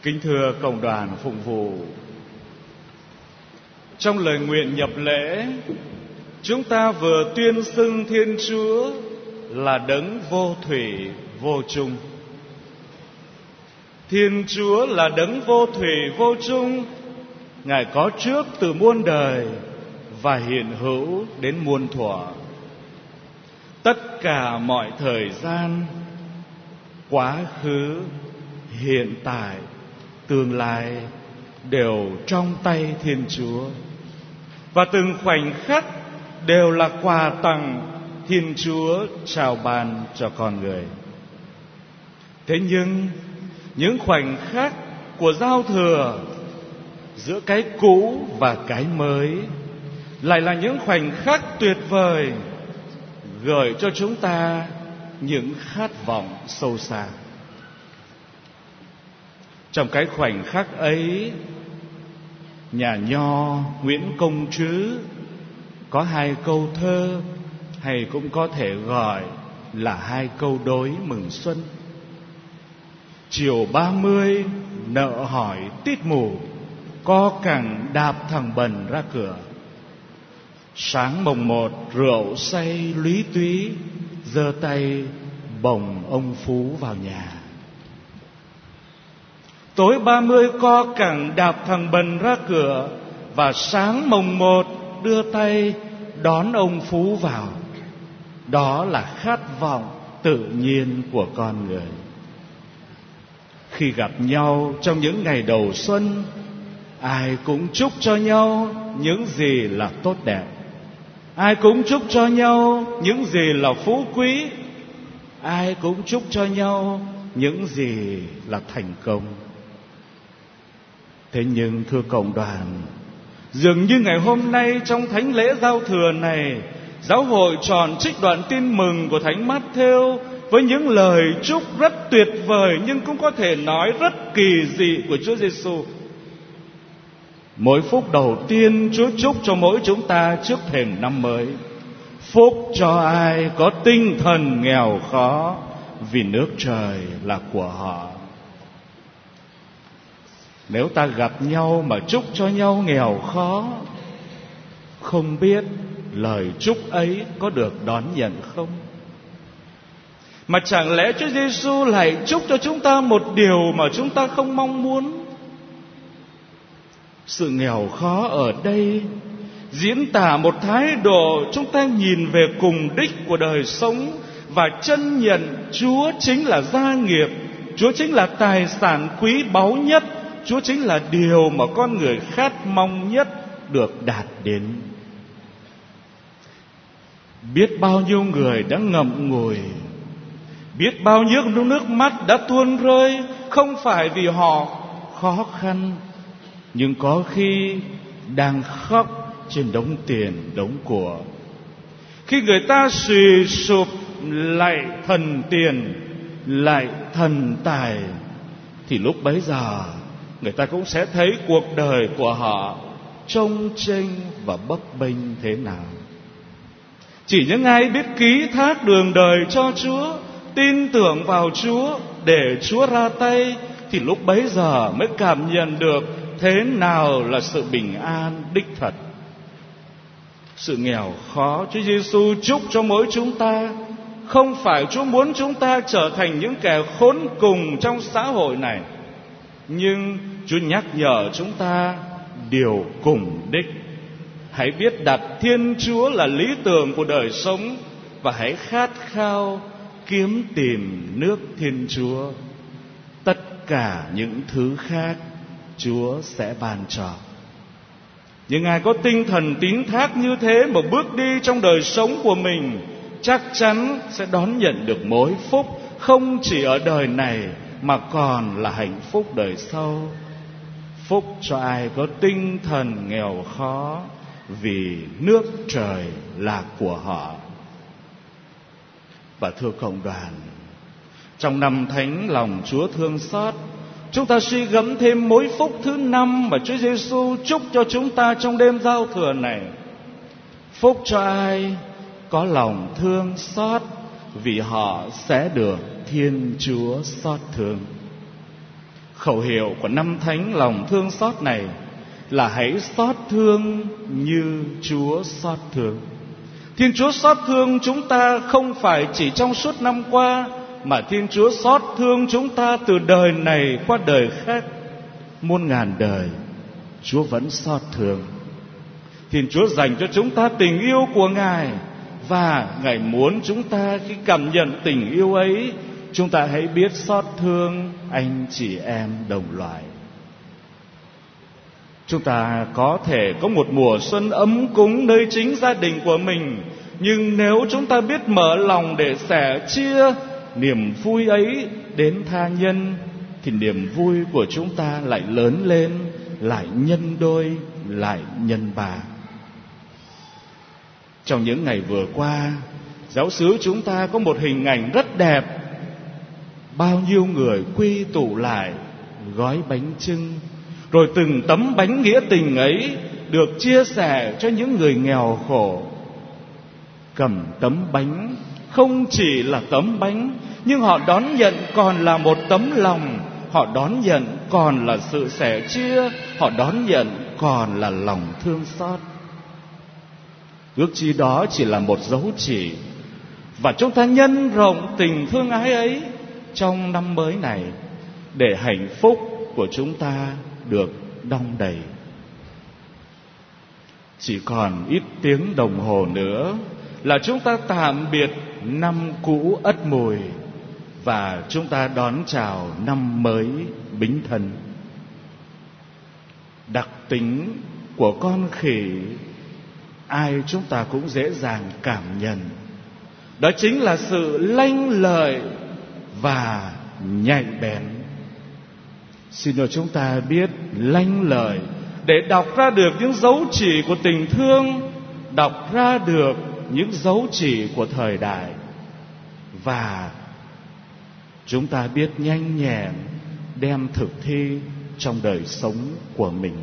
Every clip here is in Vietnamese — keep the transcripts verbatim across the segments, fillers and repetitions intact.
Kính thưa cộng đoàn phụng vụ, trong lời nguyện nhập lễ, chúng ta vừa tuyên xưng Thiên Chúa là đấng vô thủy vô chung. Thiên Chúa là đấng vô thủy vô chung, Ngài có trước từ muôn đời và hiện hữu đến muôn thuở. Tất cả mọi thời gian, quá khứ, hiện tại, tương lai đều trong tay Thiên Chúa, và từng khoảnh khắc đều là quà tặng Thiên Chúa trao ban cho con người. Thế nhưng những khoảnh khắc của giao thừa giữa cái cũ và cái mới lại là những khoảnh khắc tuyệt vời, gợi cho chúng ta những khát vọng sâu xa. Trong cái khoảnh khắc ấy, nhà nho Nguyễn Công Trứ có hai câu thơ, hay cũng có thể gọi là hai câu đối mừng xuân. Chiều ba mươi nợ hỏi tít mù, co cẳng đạp thằng bần ra cửa. Sáng mồng một rượu say lúy túy, giơ tay bồng ông Phú vào nhà. Tối ba mươi co cẳng đạp thằng bần ra cửa, và sáng mồng một đưa tay đón ông Phú vào. Đó là khát vọng tự nhiên của con người. Khi gặp nhau trong những ngày đầu xuân, ai cũng chúc cho nhau những gì là tốt đẹp, ai cũng chúc cho nhau những gì là phú quý, ai cũng chúc cho nhau những gì là thành công. Thế nhưng thưa cộng đoàn, dường như ngày hôm nay trong thánh lễ giao thừa này, giáo hội chọn trích đoạn tin mừng của Thánh Mát-thêu với những lời chúc rất tuyệt vời, nhưng cũng có thể nói rất kỳ dị của Chúa Giêsu. Mỗi phúc đầu tiên Chúa chúc cho mỗi chúng ta trước thềm năm mới: phúc cho ai có tinh thần nghèo khó, vì nước trời là của họ. Nếu ta gặp nhau mà chúc cho nhau nghèo khó, không biết lời chúc ấy có được đón nhận không? Mà chẳng lẽ Chúa Giêsu lại chúc cho chúng ta một điều mà chúng ta không mong muốn? Sự nghèo khó ở đây diễn tả một thái độ chúng ta nhìn về cùng đích của đời sống và chân nhận Chúa chính là gia nghiệp, Chúa chính là tài sản quý báu nhất, Chúa chính là điều mà con người khát mong nhất được đạt đến. Biết bao nhiêu người đã ngậm ngùi, biết bao nhiêu nước mắt đã tuôn rơi, không phải vì họ khó khăn, nhưng có khi đang khóc trên đống tiền đống của. Khi người ta suy sụp lại thần tiền, lại thần tài, thì lúc bấy giờ người ta cũng sẽ thấy cuộc đời của họ trông chênh và bấp bênh thế nào. Chỉ những ai biết ký thác đường đời cho Chúa, tin tưởng vào Chúa, để Chúa ra tay, thì lúc bấy giờ mới cảm nhận được thế nào là sự bình an đích thật. Sự nghèo khó Chúa Giêsu chúc cho mỗi chúng ta, không phải Chúa muốn chúng ta trở thành những kẻ khốn cùng trong xã hội này, nhưng Chúa nhắc nhở chúng ta điều cùng đích. Hãy biết đặt Thiên Chúa là lý tưởng của đời sống, và hãy khát khao kiếm tìm nước Thiên Chúa. Tất cả những thứ khác Chúa sẽ ban cho. Nhưng ai có tinh thần tín thác như thế mà bước đi trong đời sống của mình, chắc chắn sẽ đón nhận được mối phúc không chỉ ở đời này mà còn là hạnh phúc đời sau. Phúc cho ai có tinh thần nghèo khó, vì nước trời là của họ. Và thưa cộng đoàn, trong năm thánh lòng Chúa thương xót, chúng ta suy gẫm thêm mối phúc thứ năm mà Chúa Giêsu chúc cho chúng ta trong đêm giao thừa này. Phúc cho ai có lòng thương xót, vì họ sẽ được Thiên Chúa xót thương. Khẩu hiệu của năm thánh lòng thương xót này là hãy xót thương như Chúa xót thương. Thiên Chúa xót thương chúng ta không phải chỉ trong suốt năm qua, mà Thiên Chúa xót thương chúng ta từ đời này qua đời khác. Muôn ngàn đời Chúa vẫn xót thương. Thiên Chúa dành cho chúng ta tình yêu của Ngài, và Ngài muốn chúng ta khi cảm nhận tình yêu ấy, chúng ta hãy biết xót thương anh chị em đồng loại. Chúng ta có thể có một mùa xuân ấm cúng nơi chính gia đình của mình, nhưng nếu chúng ta biết mở lòng để sẻ chia niềm vui ấy đến tha nhân, thì niềm vui của chúng ta lại lớn lên, lại nhân đôi, lại nhân ba. Trong những ngày vừa qua, giáo xứ chúng ta có một hình ảnh rất đẹp. Bao nhiêu người quy tụ lại gói bánh chưng, rồi từng tấm bánh nghĩa tình ấy được chia sẻ cho những người nghèo khổ. Cầm tấm bánh không chỉ là tấm bánh, nhưng họ đón nhận còn là một tấm lòng. Họ đón nhận còn là sự sẻ chia. Họ đón nhận còn là lòng thương xót. Ước chi đó chỉ là một dấu chỉ, và chúng ta nhân rộng tình thương ái ấy trong năm mới này, để hạnh phúc của chúng ta được đong đầy. Chỉ còn ít tiếng đồng hồ nữa là chúng ta tạm biệt năm cũ Ất Mùi, và chúng ta đón chào năm mới Bính Thân. Đặc tính của con khỉ ai chúng ta cũng dễ dàng cảm nhận, đó chính là sự lanh lợi và nhạy bén. Xin cho chúng ta biết lanh lợi để đọc ra được những dấu chỉ của tình thương, đọc ra được những dấu chỉ của thời đại, và chúng ta biết nhanh nhẹn đem thực thi trong đời sống của mình.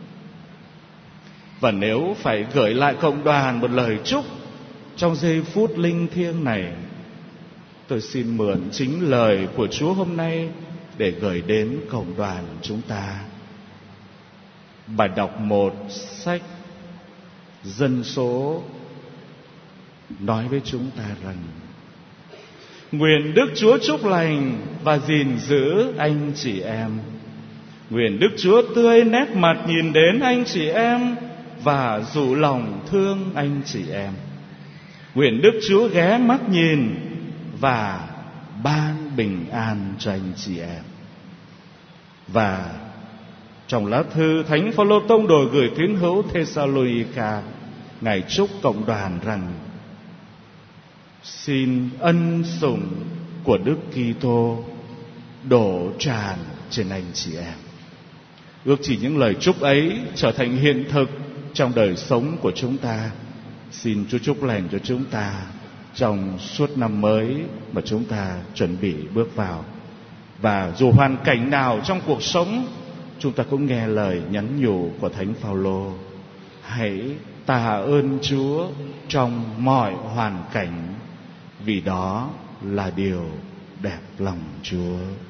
Và nếu phải gửi lại cộng đoàn một lời chúc trong giây phút linh thiêng này, tôi xin mượn chính lời của Chúa hôm nay để gửi đến cộng đoàn chúng ta. Bài đọc một sách Dân số nói với chúng ta rằng: nguyện Đức Chúa chúc lành và gìn giữ anh chị em. Nguyện Đức Chúa tươi nét mặt nhìn đến anh chị em và dụ lòng thương anh chị em. Nguyện Đức Chúa ghé mắt nhìn và ban bình an cho anh chị em. Và trong lá thư Thánh Phaolô tông đồ gửi tín hữu Thê-sa-lô-ni-ca, Ngài chúc cộng đoàn rằng: xin ân sủng của Đức Kitô đổ tràn trên anh chị em. Ước chỉ những lời chúc ấy trở thành hiện thực trong đời sống của chúng ta. Xin Chúa chúc lành cho chúng ta trong suốt năm mới mà chúng ta chuẩn bị bước vào. Và dù hoàn cảnh nào trong cuộc sống, chúng ta cũng nghe lời nhắn nhủ của Thánh Phaolô: hãy tạ ơn Chúa trong mọi hoàn cảnh, vì đó là điều đẹp lòng Chúa.